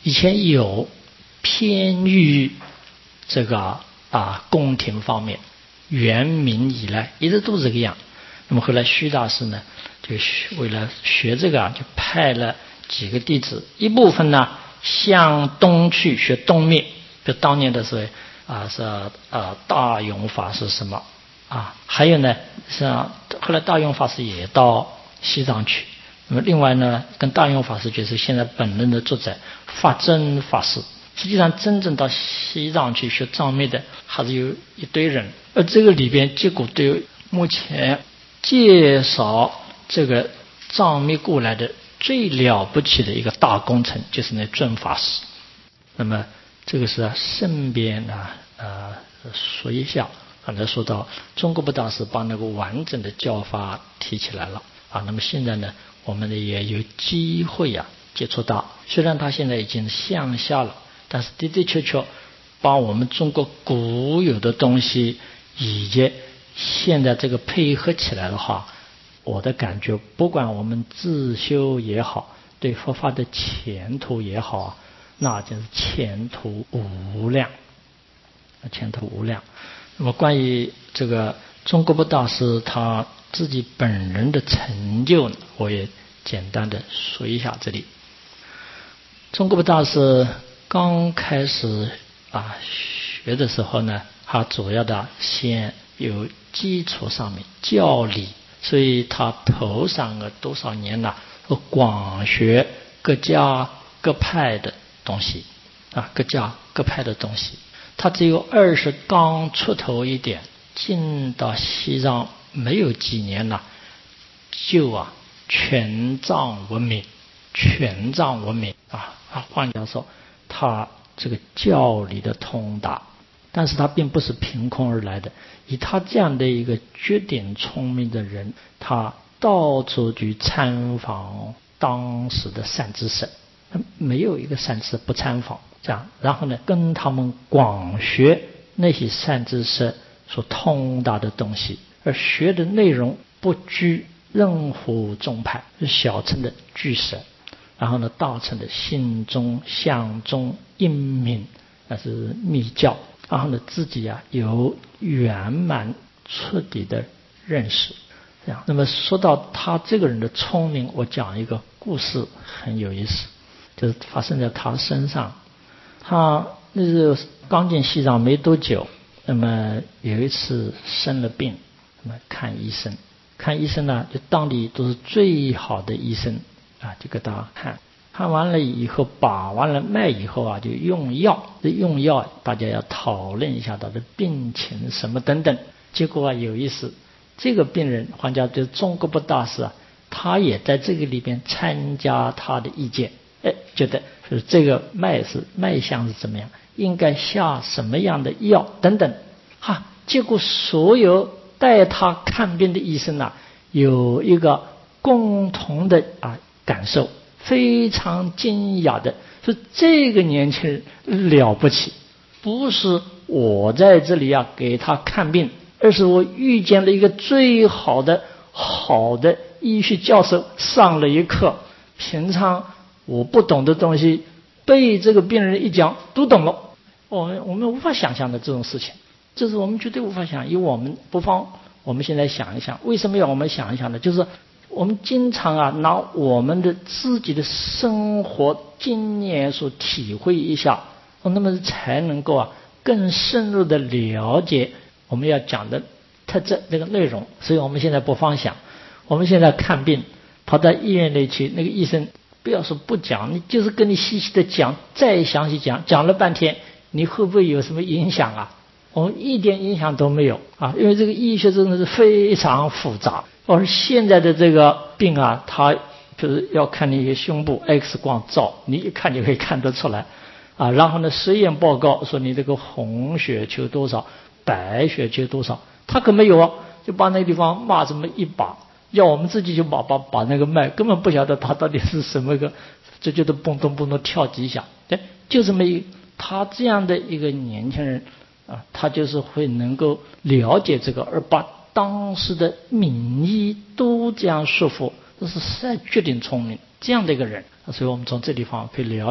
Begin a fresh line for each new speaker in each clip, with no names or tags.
以前有偏于这个宫廷方面，元明以来一直都是这个样。那么后来虚大师呢，就为了学这个就派了几个弟子，一部分呢向东去学东面，就当年的是大勇法师什么还有呢是后来大勇法师也到西藏去。那么另外呢，跟大勇法师就是现在本人的作者法真法师。实际上真正到西藏去学藏密的还是有一堆人，而这个里边结果对目前介绍这个藏密过来的最了不起的一个大工程，就是那准法师。那么这个是顺便说一下，刚才说到中国布大师把那个完整的教法提起来了那么现在呢，我们也有机会接触到，虽然他现在已经向下了，但是的的确确把我们中国古有的东西以及现在这个配合起来的话，我的感觉不管我们自修也好，对佛法的前途也好那就是前途无量，前途无量。那么关于这个中国布大师他自己本人的成就，我也简单的说一下。这里中国布大师刚开始学的时候呢，他主要的先有基础上面教理，所以他头上多少年广学各家各派的东西各家各派的东西。他只有20刚出头一点，进到西藏没有几年了，就全藏闻名，全藏闻名换句话说，他这个教理的通达，但是他并不是凭空而来的。以他这样的一个绝顶聪明的人，他到处去参访当时的善知识，没有一个善知识不参访，这样然后呢跟他们广学那些善知识所通达的东西，而学的内容不拘任何宗派，是小乘的俱舍，然后呢大乘的心中相中因明，那是密教，然后呢自己有圆满彻底的认识。这样，那么说到他这个人的聪明，我讲一个故事很有意思，就是发生在他身上。他那时候刚进西藏没多久，那么有一次生了病，那么看医生呢，就当地都是最好的医生就给他看完了以后，把完了脉以后就用药。这用药大家要讨论一下他的病情什么等等。结果有意思，这个病人黄家就是中国布大师他也在这个里边参加他的意见，觉得就是这个脉象是怎么样，应该下什么样的药等等结果所有带他看病的医生有一个共同的感受，非常惊讶的说，这个年轻人了不起，不是我在这里给他看病，而是我遇见了一个最好的医学教授上了一课，平常我不懂的东西被这个病人一讲都懂了。我们无法想象的这种事情，这是我们绝对无法想。因为我们不妨我们现在想一想，为什么要我们想一想呢？就是我们经常拿我们的自己的生活经验所体会一下，那么才能够更深入的了解我们要讲的特质这个内容。所以我们现在不妨想，我们现在看病跑到医院里去，那个医生不要说不讲，你就是跟你细细的讲，再详细讲了半天，你会不会有什么影响我们一点影响都没有因为这个医学真的是非常复杂。而现在的这个病它就是要看你胸部 X 光照，你一看就可以看得出来然后呢实验报告说你这个红血球多少，白血球多少，他可没有就把那个地方骂这么一把，要我们自己就把那个脉，根本不晓得他到底是什么个，这就得蹦咚蹦咚跳几下，就这么他这样的一个年轻人他就是会能够了解这个，而把当时的民意都这样说服，这是实在绝顶聪明这样的一个人。所以我们从这地方可以了解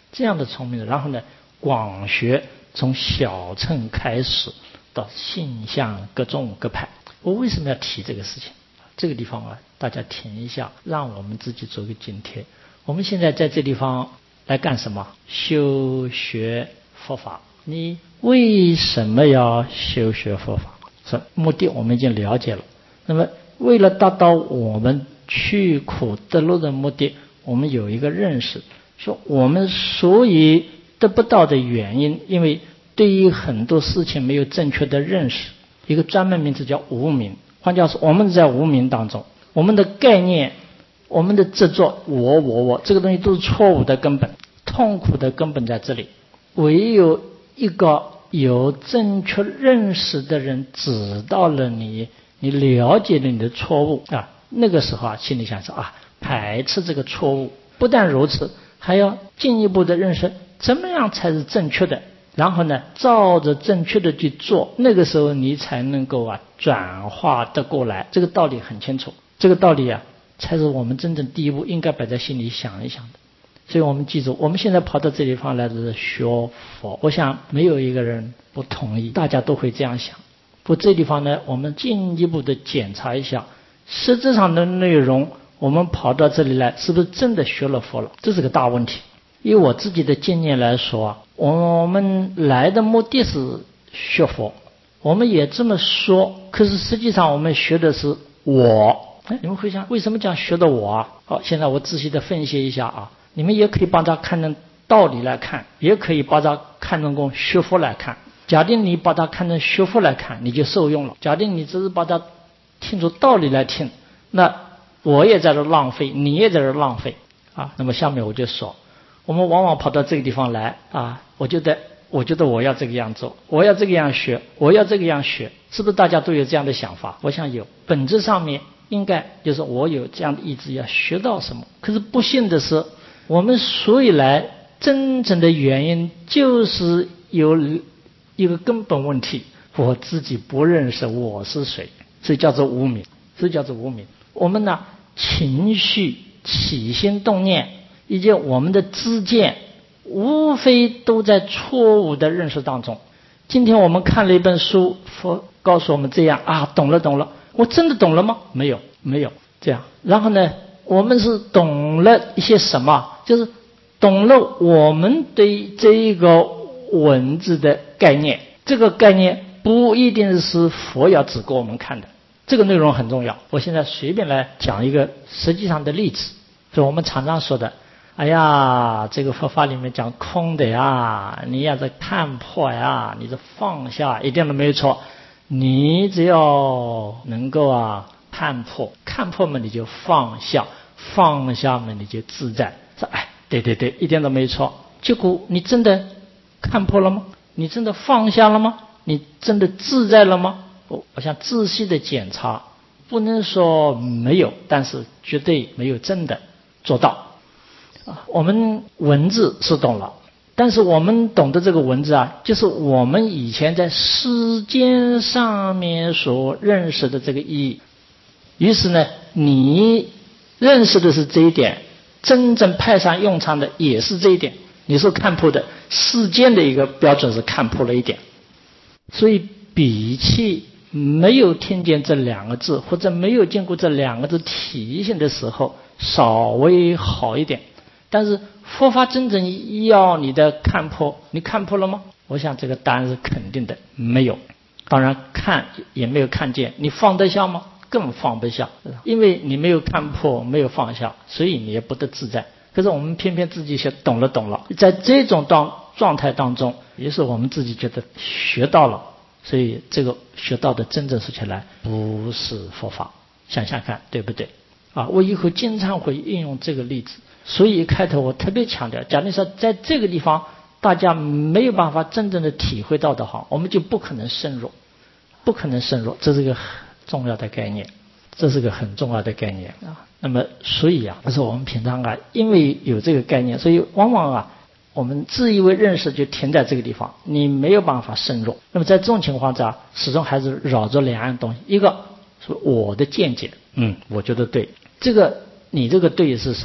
这样的聪明人，然后呢，广学从小乘开始到性相各宗各派。我为什么要提这个事情？这个地方啊，大家停一下，让我们自己做个警惕。我们现在在这地方来干什么？修学佛法。你为什么要修学佛法？是目的我们已经了解了。那么为了达到我们去苦得乐的目的，我们有一个认识，说我们所以得不到的原因，因为对于很多事情没有正确的认识，一个专门名词叫无明。换句话说，我们在无明当中，我们的概念，我们的执着，我，这个东西都是错误的根本，痛苦的根本在这里。唯有一个有正确认识的人指导了你，你了解了你的错误啊，那个时候啊，心里想说啊，排斥这个错误。不但如此，还要进一步的认识怎么样才是正确的，然后呢，照着正确的去做，那个时候你才能够啊转化得过来。这个道理很清楚，这个道理啊，才是我们真正第一步应该摆在心里想一想的。所以我们记住，我们现在跑到这地方来的是学佛，我想没有一个人不同意，大家都会这样想。不过这地方呢，我们进一步的检查一下，实质上的内容，我们跑到这里来，是不是真的学了佛了？这是个大问题。以我自己的经验来说，我们来的目的是学佛，我们也这么说，可是实际上我们学的是我。你们会想，为什么讲学的我啊？好，现在我仔细的分析一下啊。你们也可以把它看成道理来看，也可以把它看成学佛来看。假定你把它看成学佛来看，你就受用了；假定你只是把它听出道理来听，那我也在这浪费，你也在这浪费啊。那么下面我就说，我们往往跑到这个地方来啊，我觉得我要这个样做，我要这个样学，我要这个样学，是不是大家都有这样的想法？我想有，本质上面应该就是我有这样的意志要学到什么。可是不幸的是，我们所以来真正的原因就是有一个根本问题，我自己不认识我是谁，这叫做无明，这叫做无明。我们呢，情绪、起心动念以及我们的知见，无非都在错误的认识当中。今天我们看了一本书，佛告诉我们这样啊，懂了，我真的懂了吗？没有这样。然后呢，我们是懂了一些什么？就是懂了我们对这一个文字的概念，这个概念不一定是佛要指给我们看的，这个内容很重要。我现在随便来讲一个实际上的例子，就我们常常说的，哎呀，这个佛法里面讲空的呀，你要是看破呀，你是放下，一点都没有错。你只要能够啊看破嘛，你就放下嘛，你就自在。说哎，对，一点都没错。结果你真的看破了吗？你真的放下了吗？你真的自在了吗？我想仔细的检查，不能说没有，但是绝对没有真的做到。我们文字是懂了，但是我们懂得这个文字啊，就是我们以前在世间上面所认识的这个意义。于是呢，你认识的是这一点，真正派上用场的也是这一点。你是看破的，世间的一个标准是看破了一点。所以比起没有听见这两个字，或者没有经过这两个字提醒的时候，稍微好一点。但是佛法真正要你的看破，你看破了吗？我想这个答案是肯定的，没有。当然看也没有看见，你放得下吗？更放不下，因为你没有看破，没有放下，所以你也不得自在。可是我们偏偏自己学懂了，在这种状态当中，也是我们自己觉得学到了，所以这个学到的真正说起来不是佛法。想想看，对不对啊？我以后经常会运用这个例子。所以一开头我特别强调，假如说在这个地方大家没有办法真正的体会到的话，我们就不可能深入，这是个很重要的概念，这是个很重要的概念啊。那么所以啊，就是我们平常啊，因为有这个概念，所以往往啊，我们自以为认识就停在这个地方，你没有办法深入。那么在这种情况下，始终还是绕着两样东西，一个是我的见解，我觉得对，这个你这个对是什么？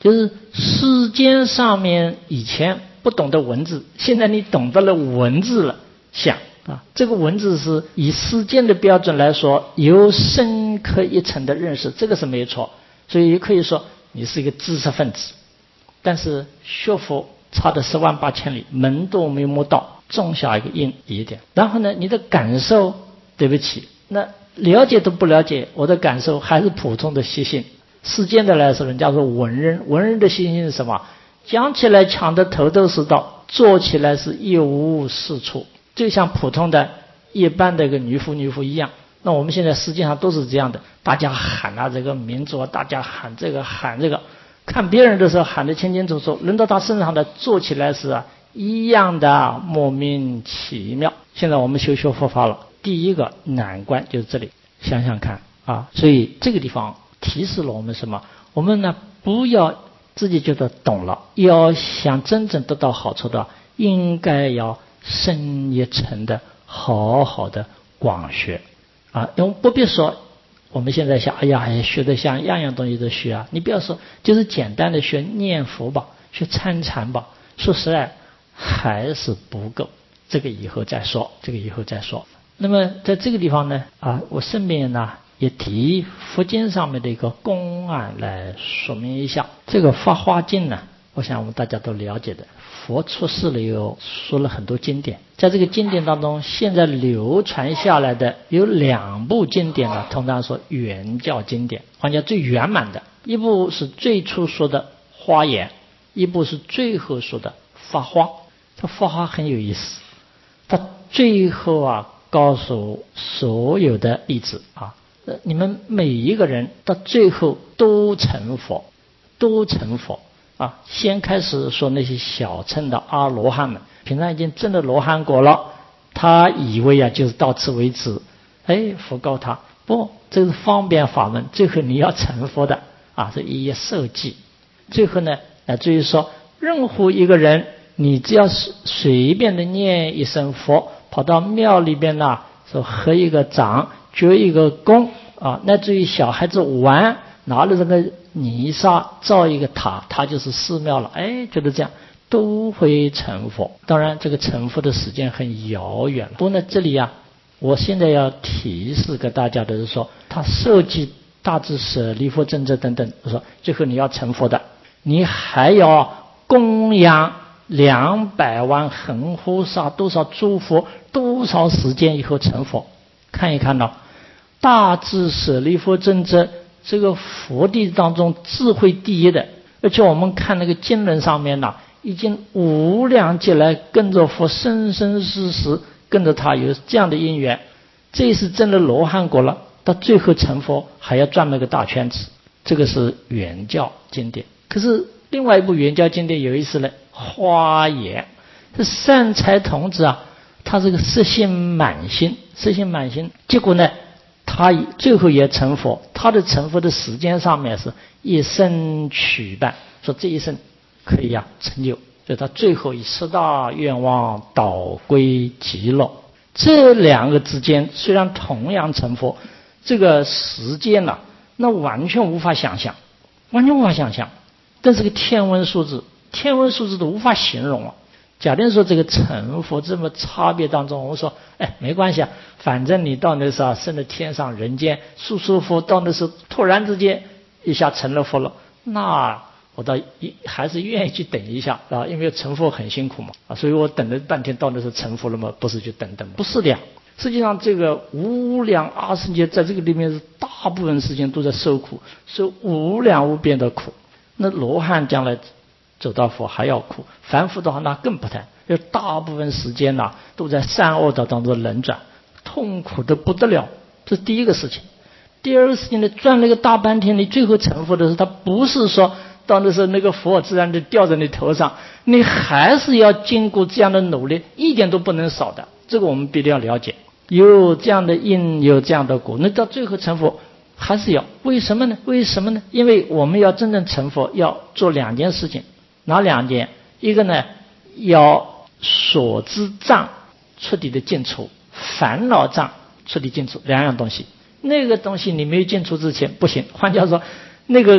就是世间上面以前不懂得文字，现在你懂得了文字了，想啊，这个文字是以世间的标准来说有深刻一层的认识，这个是没错。所以也可以说你是一个知识分子，但是学佛差的10万8千里，门都没摸到，种下一个因一点。然后呢，你的感受，对不起，那了解都不了解，我的感受还是普通的习性。世间的来说，人家说文人，文人的习性是什么？讲起来抢得头头是道，做起来是一无是处，就像普通的一般的一个女夫一样。那我们现在实际上都是这样的，大家喊啊这个民族，大家喊这个喊这个，看别人的时候喊得清清楚楚，轮到他身上的做起来是一样的莫名其妙。现在我们修佛法了，第一个难关就是这里，想想看啊。所以这个地方提示了我们什么？我们呢不要自己觉得懂了，要想真正得到好处的，应该要深一层的好好的广学啊。因为不必说我们现在想，哎呀学得像样样东西都学啊，你不要说就是简单的学念佛吧，学参禅吧，说实在还是不够，这个以后再说。那么在这个地方呢我顺便呢也提佛经上面的一个公案来说明一下。这个法华经呢，我想我们大家都了解的，佛出世了以后说了很多经典，在这个经典当中，现在流传下来的有2部经典呢，通常说圆教经典，换叫最圆满的。一部是最初说的华严，一部是最后说的法华。这法华很有意思，他最后告诉所有的弟子你们每一个人到最后都成佛先开始说那些小乘的阿罗汉们，平常已经证了罗汉果了，他以为就是到此为止。佛告他不，这是方便法门，最后你要成佛的这一受记。最后呢乃至于说，任何一个人你只要是随便的念一声佛，跑到庙里边说合一个掌，鞠一个躬乃至于小孩子玩，拿了这个泥沙造一个塔，它就是寺庙了。觉得这样都会成佛。当然这个成佛的时间很遥远了。不过呢这里我现在要提示给大家的是说，他受记大智舍离佛真者等等，我说最后你要成佛的，你还要供养200万恒河沙多少诸佛，多少时间以后成佛。看一看大智舍离佛真者这个佛弟当中智慧第一的，而且我们看那个经文上面已经无量劫来跟着佛生生世世，跟着他有这样的因缘，这是真的罗汉果了，到最后成佛还要转了个大圈子。这个是圆教经典。可是另外一部圆教经典有意思了，华严是善财童子他这个色性满心，结果呢他最后也成佛，他的成佛的时间上面是一生取伴，说这一生可以成就，所以他最后以10大愿望导归极乐。这2个之间虽然同样成佛，这个时间那完全无法想象，但是个天文数字都无法形容假定说这个成佛这么差别当中，我说没关系反正你到那时候升了天上人间舒舒服，到那时候突然之间一下成了佛了，那我倒还是愿意去等一下因为成佛很辛苦嘛所以我等了半天，到那时候成佛了嘛，不是去等吗？不是的实际上这个无量20劫在这个里面是大部分时间都在受苦，受无量无边的苦。那罗汉将来走到佛还要苦，凡夫的话那更不谈，就大部分时间都在善恶道当中轮转，痛苦的不得了。这是第一个事情。第二个事情呢，转了个大半天，你最后成佛的时候，他不是说到那时候那个佛自然就掉在你头上，你还是要经过这样的努力，一点都不能少的。这个我们必须要了解，有这样的因，有这样的果，那到最后成佛还是要。为什么呢？因为我们要真正成佛，要做2件事情。哪2件？一个呢，要所知障彻底的尽除，烦恼障彻底尽除，2样东西。那个东西你没有尽除之前不行。换句话说，那个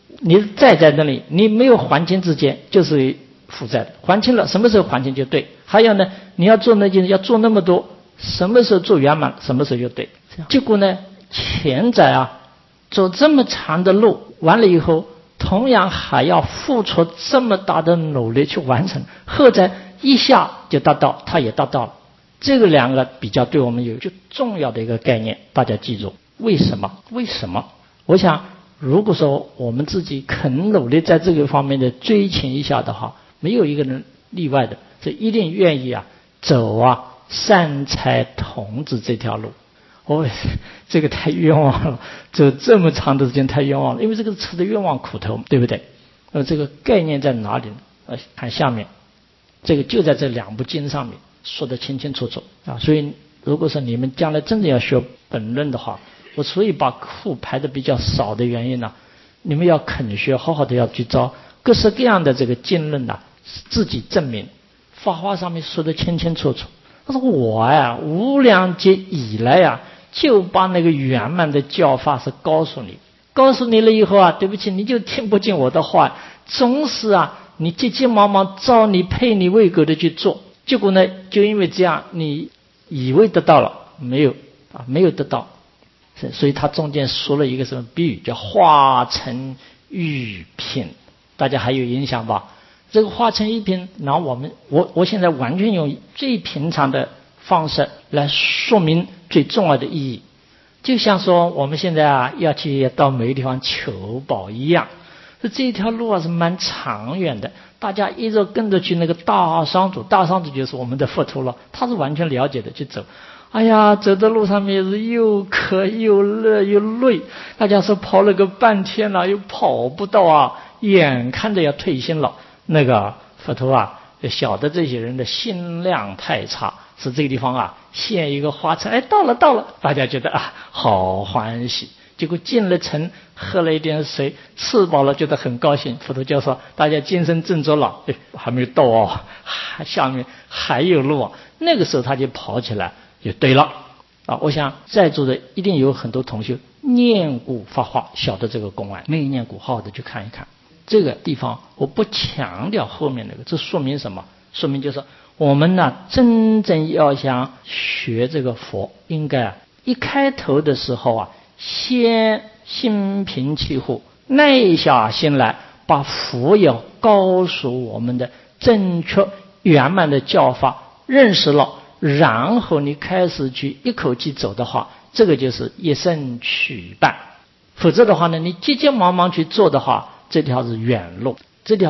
你债在那里，你没有还清之前就是负债的，还清了什么时候还清就对。还有呢，你要做那件事要做那么多，什么时候做圆满什么时候就对。结果呢，前者啊走这么长的路完了以后，同样还要付出这么大的努力去完成，后者一下就达到，他也达到了。这个两个比较对我们有就重要的一个概念，大家记住。为什么？我想如果说我们自己肯努力在这个方面的追求一下的话，没有一个人例外的，这一定愿意走善财童子这条路。这个太冤枉了，走这么长的时间太冤枉了，因为这个吃的冤枉苦头，对不对？这个概念在哪里呢？看下面，这个就在这两部经上面说得清清楚楚所以如果说你们将来真的要学本论的话，我所以把课排的比较少的原因你们要肯学，好好的要去找各式各样的这个经论自己证明。法华上面说得清清楚楚。他说我无量劫以来就把那个圆满的教法是告诉你了以后对不起，你就听不进我的话，总是你急急忙忙照你配你胃口的去做，结果呢，就因为这样，你以为得到了，没有得到。所以他中间说了一个什么比喻，叫化成玉品，大家还有印象吧？这个化成玉品，然后我现在完全用最平常的方式来说明最重要的意义，就像说我们现在要去到每个地方求宝一样。这条路是蛮长远的，大家一直跟着去那个大商主就是我们的佛陀了，他是完全了解的去走。走的路上面是又渴又热又累，大家说跑了个半天了，又跑不到眼看着要退心了。那个佛陀晓得这些人的心量太差，是这个地方现一个花城，到了，大家觉得好欢喜。结果进了城，喝了一点水，吃饱了，觉得很高兴。佛陀就说大家精神振作了，还没有到下面还有路那个时候他就跑起来，就对了我想在座的一定有很多同学念古法华，晓得这个公案，没有念古好好的去看一看。这个地方我不强调后面那个，这说明什么？说明就是我们真正要想学这个佛，应该一开头的时候先心平气和，耐下心来，把佛要告诉我们的正确圆满的教法认识了，然后你开始去一口气走的话，这个就是一生取伴。否则的话呢，你急急忙忙去做的话，这条是远路。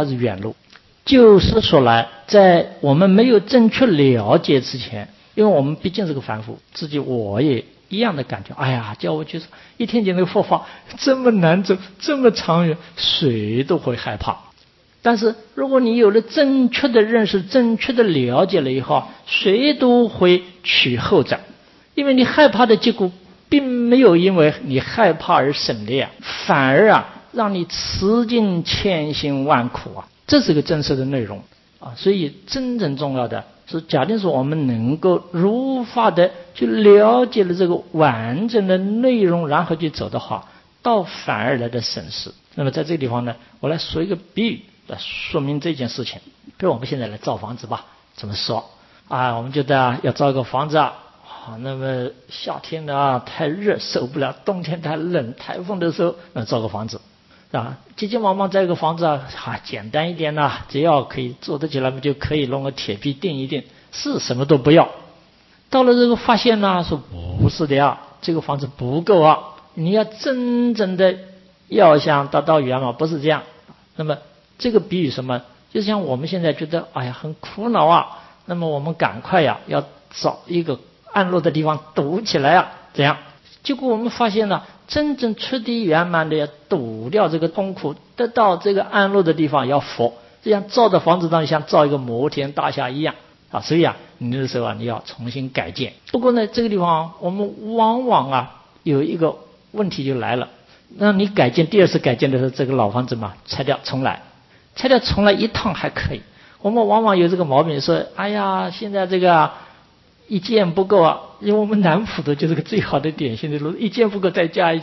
就是说来，在我们没有正确了解之前，因为我们毕竟是个凡夫，自己我也一样的感觉，叫我去一听见那个佛法这么难走，这么长远，谁都会害怕。但是如果你有了正确的认识，正确的了解了以后，谁都会取后者，因为你害怕的结果并没有因为你害怕而省略反而让你吃尽千辛万苦这是个真实的内容所以真正重要的是，假定说我们能够如法的去了解了这个完整的内容，然后去走的话，倒反而来的省事。那么在这个地方呢，我来说一个比喻来说明这件事情。比如我们现在来造房子吧，怎么说我们觉得要造一个房子那么夏天太热受不了，冬天太冷，台风的时候造个房子急急忙忙造一个房子简单一点只要可以做得起来就可以弄个铁皮钉一钉，是什么都不要。到了这个发现说不是的这个房子不够你要真正的要想达到圆满，不是这样。那么这个比喻什么？就像我们现在觉得很苦恼那么我们赶快要找一个暗落的地方堵起来这样。结果我们发现真正彻底圆满的要堵掉这个痛苦，得到这个安乐的地方要佛，这样造的房子当像造一个摩天大厦一样所以你那时候你要重新改建。不过呢，这个地方我们往往有一个问题就来了，那你改建第二次改建的时候，这个老房子拆掉重来一趟还可以。我们往往有这个毛病，说现在这个一件不够因为我们南普的就是个最好的典型的路，一件不够再加一件，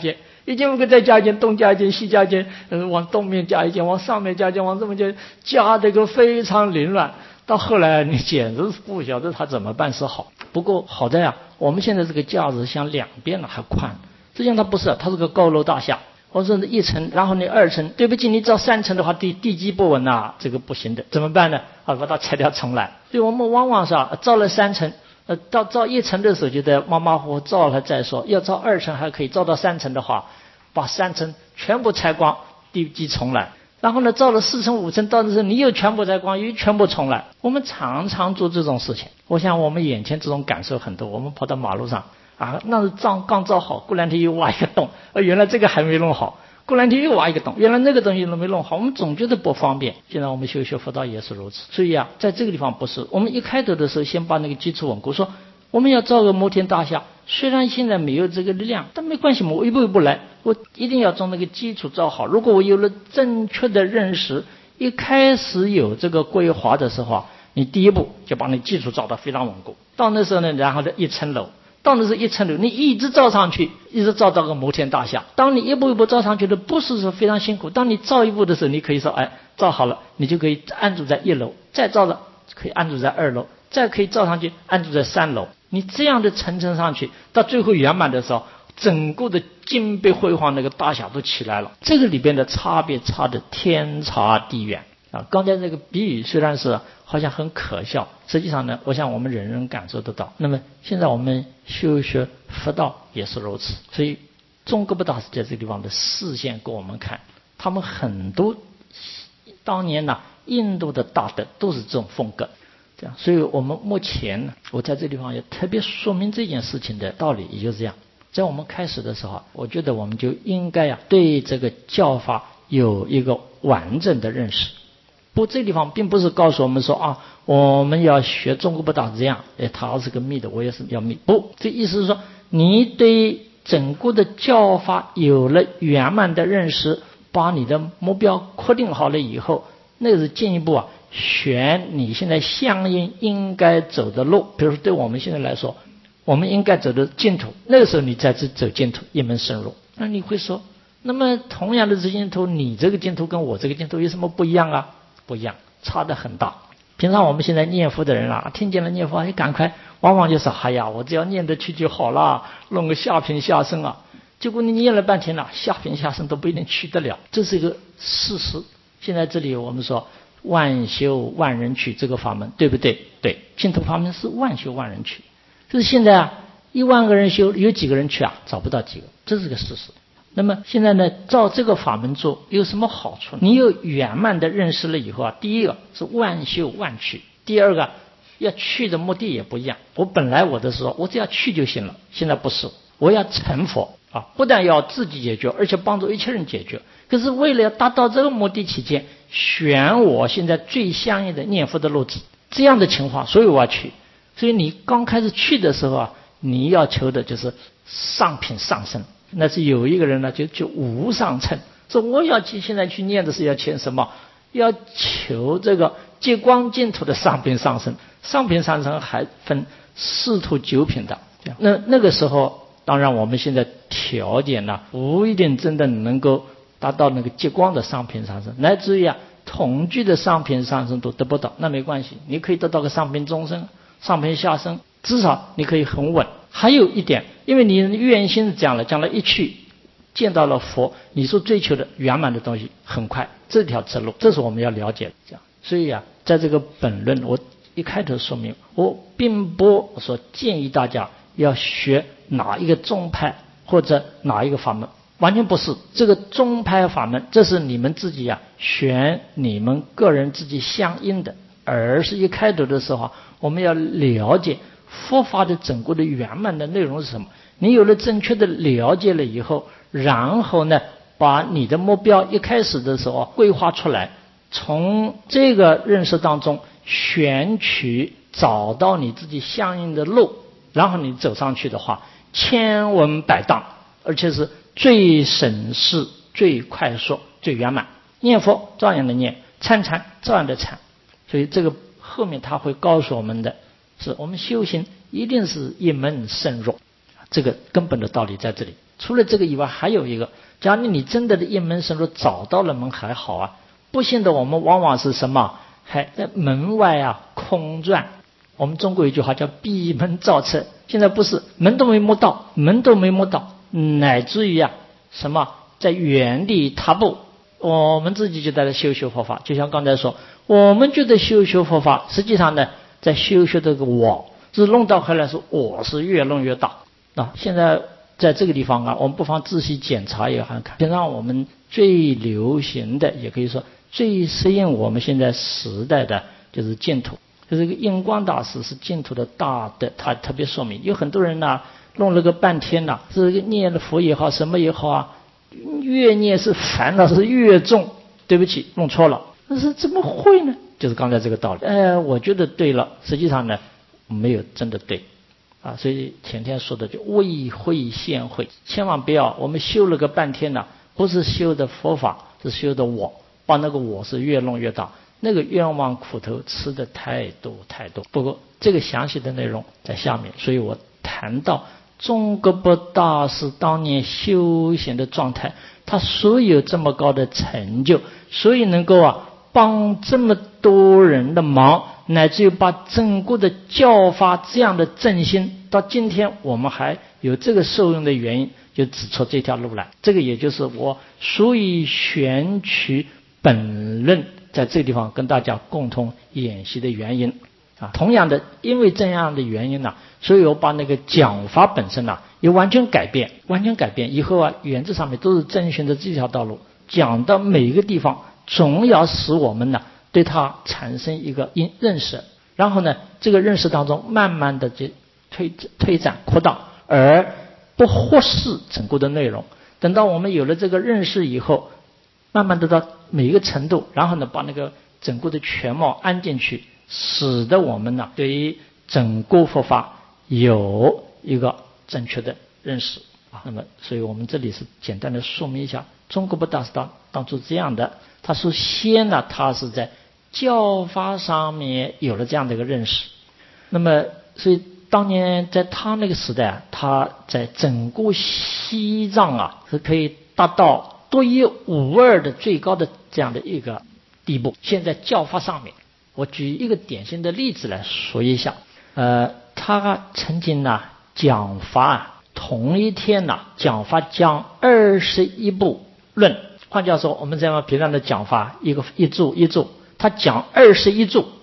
一件不可再加一件，东加一件，西加一件，往东面加一件，往上面加一件，往这么加这个非常凌乱。到后来你简直是不晓得他怎么办是好。不过好在我们现在这个架子像两边还宽，实际上它不是，它是个高楼大厦。我说一层，然后你二层，对不起，你造三层的话，地基不稳这个不行的，怎么办呢？把它拆掉重来。所以我们往往是造了三层，到造一层的时候就得马马虎虎造了再说，要造二层还可以，造到三层的话，把三层全部拆光，地基重来。然后呢，造了四层五层，到的时候你又全部拆光，又全部重来。我们常常做这种事情，我想我们眼前这种感受很多。我们跑到马路上那是刚造好，过两天又挖一个洞，原来这个还没弄好，过两天又挖一个洞，原来那个东西都没弄好，我们总觉得不方便。现在我们学佛道也是如此。所以在这个地方不是，我们一开头的时候先把那个基础稳固，说我们要造个摩天大厦，虽然现在没有这个力量，但没关系，我一步一步来，我一定要将那个基础造好。如果我有了正确的认识，一开始有这个规划的时候你第一步就把你基础造得非常稳固。到那时候呢，然后一层楼，到那是一层楼，你一直造上去，一直造到个摩天大厦。当你一步一步造上去的，不是说非常辛苦。当你造一步的时候，你可以说造好了，你就可以安住在一楼，再造了可以安住在二楼，再可以造上去安住在三楼。你这样的层层上去，到最后圆满的时候，整个的金碧辉煌那个大厦都起来了。这个里边的差别差的天差地远刚才这个比喻虽然是好像很可笑，实际上呢，我想我们人人感受得到。那么现在我们修学佛道也是如此。所以宗喀巴大师在这个地方的视线给我们看，他们很多当年印度的大德都是这种风格。这样，所以我们目前呢，我在这地方也特别说明这件事情的道理，也就是这样。在我们开始的时候，我觉得我们就应该对这个教法有一个完整的认识。不过这地方并不是告诉我们说我们要学宗喀巴大师这样，他是个密的，我也是要密。不，这意思是说，你对整个的教法有了圆满的认识，把你的目标确定好了以后，那个是进一步选你现在相应该走的路。比如说对我们现在来说，我们应该走的净土，那个时候你再去走净土，一门深入。那你会说，那么同样的这净土，你这个净土跟我这个净土有什么不一样不一样，差得很大。平常我们现在念佛的人听见了念佛赶快，往往就是我只要念得去就好了，弄个下品下生结果你念了半天下品下生都不一定去得了，这是一个事实。现在这里我们说万修万人去，这个法门对不对？对，净土法门是万修万人去。就是现在1万个人修，有几个人去找不到几个，这是个事实。那么现在呢，照这个法门做有什么好处？你有圆满的认识了以后第一个是万修万去，第二个要去的目的也不一样。我本来我的时候我只要去就行了，现在不是，我要成佛不但要自己解决，而且帮助一切人解决。可是为了要达到这个目的期间，选我现在最相应的念佛的路子，这样的情况，所以我要去。所以你刚开始去的时候你要求的就是上品上生。那是有一个人呢就无上乘，说我要现在去念的是要求什么？要求这个极光净土的上品上生。上品上生还分4土9品的。那个时候当然我们现在条件不一定真的能够达到那个极光的上品上生，乃至于同居的上品上生都得不到，那没关系，你可以得到个上品中生、上品下生，至少你可以很稳。还有一点，因为你愿心讲了一去见到了佛，你所追求的圆满的东西很快，这条直路，这是我们要了解的。所以在这个本论我一开头说明，我并不说建议大家要学哪一个宗派或者哪一个法门，完全不是。这个宗派法门，这是你们自己选你们个人自己相应的，而是一开头的时候我们要了解佛法的整个的圆满的内容是什么。你有了正确的了解了以后，然后呢把你的目标一开始的时候规划出来，从这个认识当中选取找到你自己相应的路，然后你走上去的话，千文百当，而且是最省事、最快速、最圆满。念佛照样的念，参禅照样的参。所以这个后面他会告诉我们的是，我们修行一定是一门深入，这个根本的道理在这里。 除了这个以外，还有一个，假如你真的一门深入找到了门还好啊，不幸的我们往往是什么？还在门外啊空转。我们中国有句话叫闭门造车，现在不是，门都没摸到，乃至于啊什么在原地踏步。我们自己就在这修佛法，就像刚才说，我们觉得修佛法，实际上呢在修这个我，是弄到后来是我是越弄越大啊。现在在这个地方啊，我们不妨仔细检查一下看，现在我们最流行的，也可以说最适应我们现在时代的就是净土。就是这个印光大师是净土的大的，他特别说明，有很多人呢弄了个半天呢，是念了佛也好，什么也好啊，越念是烦恼是越重。对不起，弄错了。但是怎么会呢？就是刚才这个道理。我觉得对了，实际上呢没有真的对啊。所以前天说的就未会先会，千万不要我们修了个半天呢，不是修的佛法，是修的我，把那个我是越弄越大。那个冤枉苦头吃的太多。不过这个详细的内容在下面，所以我谈到宗喀巴大师当年修行的状态，他所有这么高的成就，所以能够帮这么多人的忙，乃至于把整个的教法这样的振兴，到今天我们还有这个受用的原因，就指出这条路来。这个也就是我所以选取本论在这个地方跟大家共同演习的原因啊。同样的，因为这样的原因所以我把那个讲法本身也完全改变。以后原则上面都是遵循着这条道路，讲到每一个地方总要使我们对它产生一个认识，然后呢这个认识当中慢慢的就推展扩大，而不忽视整个的内容。等到我们有了这个认识以后，慢慢的到每一个程度，然后呢把那个整个的全貌安进去，使得我们对于整个佛法有一个正确的认识啊。那么所以我们这里是简单的说明一下，宗喀巴大师当初这样的，他说先他是在教法上面有了这样的一个认识。那么所以当年在他那个时代他在整个西藏是可以达到独一无二的最高的这样的一个地步。现在教法上面，我举一个典型的例子来说一下。他曾经讲法同一天讲法讲21部论。换句话说，我们这样平常的讲法一注，他讲21注，